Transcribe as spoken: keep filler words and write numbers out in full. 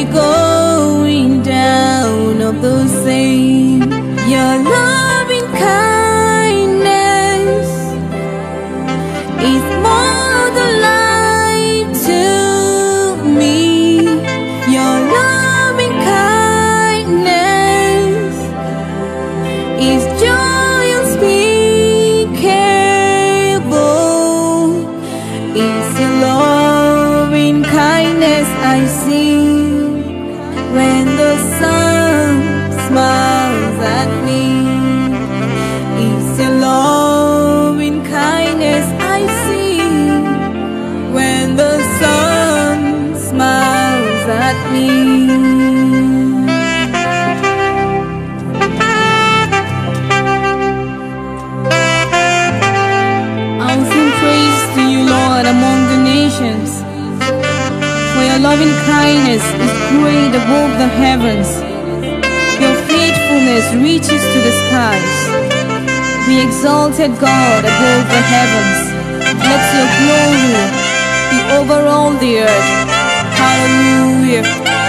the going down of the same. Your loving kindness is more than life to me. Your loving kindness is joy unspeakable. It's your loving kindness I see when the sun smiles at me. It's your loving kindness I see when the sun smiles at me. I'll sing praise to you, Lord, among the nations, for your loving kindness is great above the heavens. Your faithfulness reaches to the skies. Be exalted, God, above the heavens. Let your glory be over all the earth. Hallelujah.